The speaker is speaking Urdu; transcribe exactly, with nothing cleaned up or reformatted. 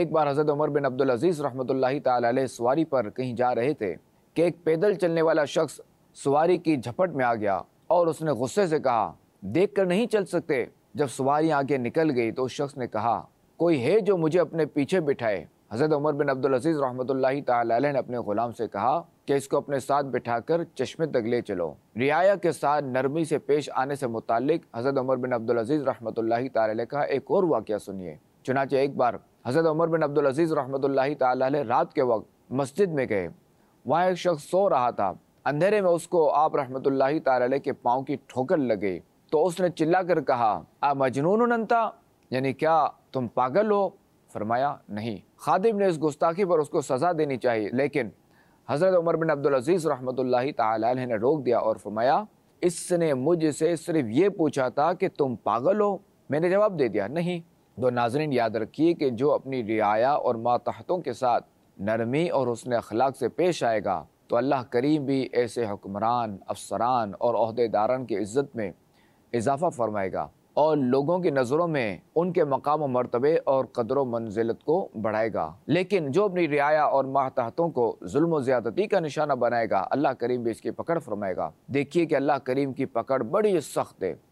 ایک بار حضرت عمر بن عبدالعزیز رحمۃ اللہ تعالی علیہ سواری پر کہیں جا رہے تھے کہ ایک پیدل چلنے والا شخص سواری کی جھپٹ میں آ گیا اور اس نے غصے سے کہا، دیکھ کر نہیں چل سکتے؟ جب سواری آگے نکل گئی تو اس شخص نے کہا، کوئی ہے جو مجھے اپنے پیچھے بٹھائے؟ حضرت عمر بن عبدالعزیز رحمۃ اللہ تعالی علیہ نے اپنے غلام سے کہا کہ اس کو اپنے ساتھ بٹھا کر چشمے تک لے چلو۔ رعایا کے ساتھ نرمی سے پیش آنے سے متعلق حضرت عمر بن عبدالعزیز رحمۃ اللہ تعالی علیہ کا ایک اور واقعہ سنیے۔ چنانچہ ایک بار حضرت عمر بن عبدالعزیز رحمۃ اللہ تعالی علیہ رات کے وقت مسجد میں گئے۔ وہاں ایک شخص سو رہا تھا۔ اندھیرے میں اس کو آپ رحمۃ اللہ تعالی علیہ کے پاؤں کی ٹھوکر لگ گئی تو اس نے چلا کر کہا، آ مجنون انتا، یعنی کیا تم پاگل ہو؟ فرمایا نہیں۔ خادم نے اس گستاخی پر اس کو سزا دینی چاہیے، لیکن حضرت عمر بن عبدالعزیز رحمۃ اللہ تعالی علیہ نے روک دیا اور فرمایا، اس نے مجھ سے صرف یہ پوچھا تھا کہ تم پاگل ہو، میں نے جواب دے دیا نہیں۔ تو ناظرین یاد رکھیے کہ جو اپنی رعایا اور ماتحتوں کے ساتھ نرمی اور حسن اخلاق سے پیش آئے گا تو اللہ کریم بھی ایسے حکمران، افسران اور عہدے داران کی عزت میں اضافہ فرمائے گا اور لوگوں کی نظروں میں ان کے مقام و مرتبے اور قدر و منزلت کو بڑھائے گا۔ لیکن جو اپنی رعایا اور ماتحتوں کو ظلم و زیادتی کا نشانہ بنائے گا، اللہ کریم بھی اس کی پکڑ فرمائے گا۔ دیکھیے کہ اللہ کریم کی پکڑ بڑی سخت ہے۔